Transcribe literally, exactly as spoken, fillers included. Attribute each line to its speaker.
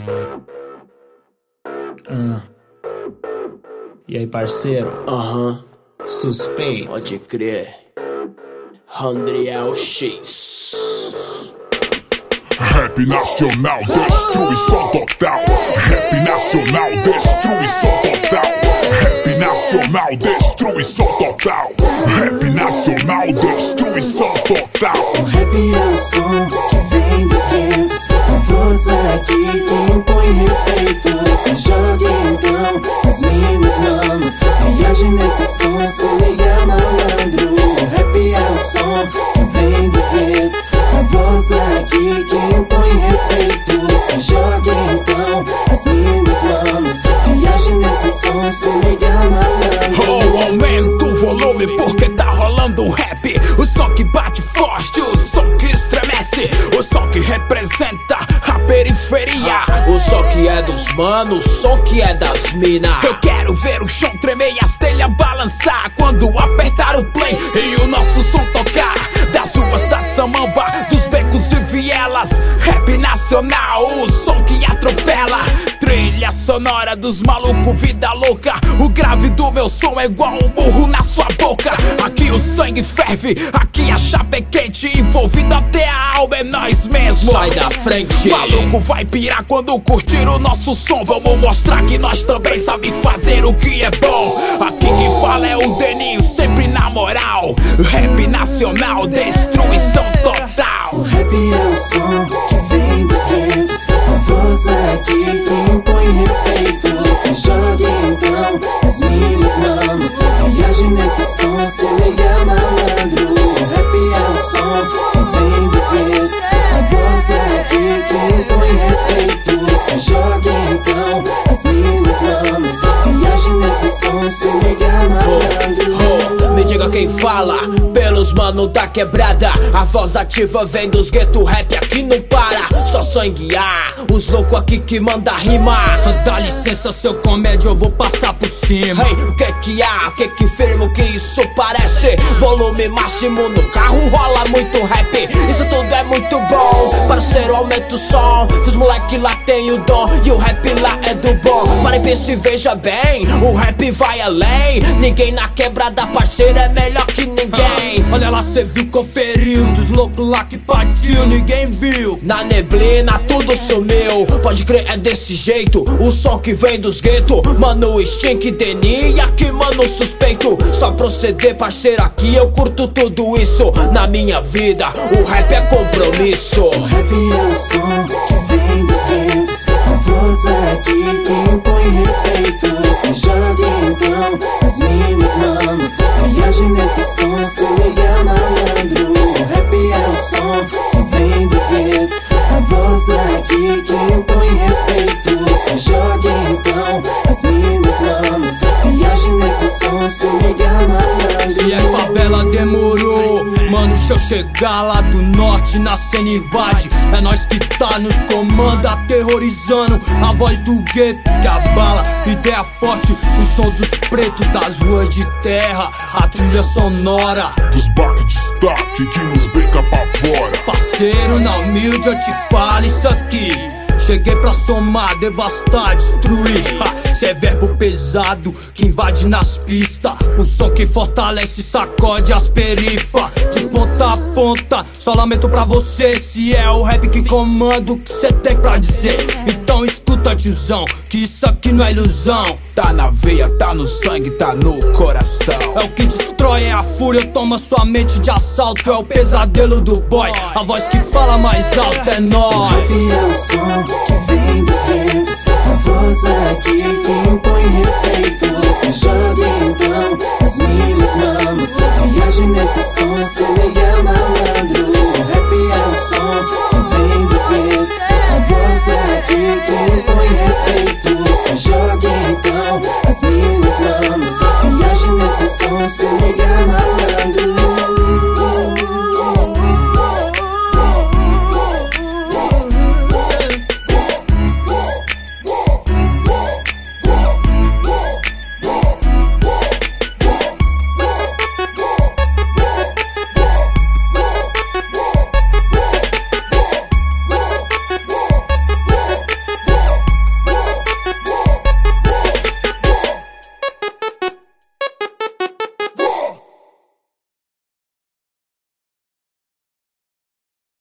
Speaker 1: Ah. E aí, parceiro?
Speaker 2: Aham, uhum.
Speaker 1: Suspeito.
Speaker 2: Pode crer. Andriel X.
Speaker 3: Rap nacional, destruição total. Rap nacional, destruição total. Rap nacional, destruição total. Rap nacional, destruição total.
Speaker 4: O rap é o som que vem dos guetos. A voz aqui que impõe respeito. Se jogue então, os meninos manos. Viaje nesse som, se liga malandro. O rap é o som que vem dos guetos. A voz aqui que impõe respeito. Se jogue então, os meninos manos. Viaje nesse som, se liga malandro.
Speaker 5: Oh, aumenta o volume porque tá rolando rap. O som que bate forte, o som que estremece, o som que representa a periferia.
Speaker 2: O som que é dos manos, o som que é das mina.
Speaker 5: Eu quero ver o chão tremer e as telhas balançar quando apertar o play e o nosso som tocar. Das ruas da Samamba, dos becos e vielas. Rap nacional, o som que atropela. Trilha sonora dos malucos, vida louca. O grave do meu som é igual um burro na sua boca. Aqui o sangue ferve, aqui a chapa é quente. Envolvido até a alma é nós mesmo.
Speaker 2: Sai da frente.
Speaker 5: Maluco vai pirar quando curtir o nosso som. Vamos mostrar que nós também sabe fazer o que é bom. Aqui quem fala é o Deninho, sempre na moral. Rap nacional, destruição total.
Speaker 4: O rap é o som que vem dos guetos. A voz aqui que impõe respeito. Se jogue então, os meninos manos. Viaje nesse som, se liga malandro. O rap é o som que vem dos guetos. A voz aqui que impõe respeito. Se jogue então, os meninos manos. Viaje nesse som, se liga malandro.
Speaker 2: Oh, oh, me diga quem fala, pelos mano da quebrada. A voz ativa vem dos guetos, rap aqui não para. Só sangue há, os loucos aqui que manda rimar.
Speaker 5: Dá licença, seu comédia, eu vou passar por cima.
Speaker 2: Hey, o que que há, o que que firma, o que isso parece? Volume máximo no carro, rola muito rap. Isso tudo é muito bom, parceiro, aumenta o som. Que os moleque lá tem o dom e o rap lá é do bom. Para e pensa e veja bem, o rap vai além. Ninguém na quebrada, parceiro, é melhor que ninguém.
Speaker 5: Ah, olha lá, cê viu, conferiu. Dos loucos lá que partiu, ninguém viu.
Speaker 2: Na neblina tudo sumiu. Pode crer, é desse jeito. O som que vem dos guetos. Mano, Stink, Deni e aqui, mano, suspeito. Só proceder, parceiro, aqui eu curto tudo isso. Na minha vida, o rap é compromisso.
Speaker 4: O rap é o som que vem dos guetos. A voz aqui que impõe respeito. Se jogue então, os meninos manos. Viaje nesse som, se liga malandro. O rap é o som que vem dos guetos. A voz aqui que impõe respeito. Se jogue então, os meninos manos. Viaje nesse som, se liga malandro.
Speaker 5: Se é favela demorou, mano, deixa eu chegar lá do norte na cena invade. É nós que tá nos comanda, aterrorizando. A voz do gueto que abala, ideia forte. O som dos pretos das ruas de terra. A trilha sonora
Speaker 3: dos baques de destaque que nos beca pra fora.
Speaker 5: Parceiro, na humilde eu te falo isso aqui. Cheguei pra somar, devastar, destruir. Cê é verbo pesado que invade nas pistas. O som que fortalece, sacode as perifa. De ponta a ponta, só lamento pra você. Se é o rap que comanda o que cê tem pra dizer. Então escuta, tiozão, que isso aqui não é ilusão. Tá na veia, tá no sangue, tá no coração. É o que destrói, é a fúria, toma sua mente de assalto. É o pesadelo do boy, a voz que fala mais alto é nós.
Speaker 4: Rap é o som que vem dos guetos. A voz aqui que impõe respeito. Se jogue então, os meninos manos. Viaje nesse som, se liga malandro.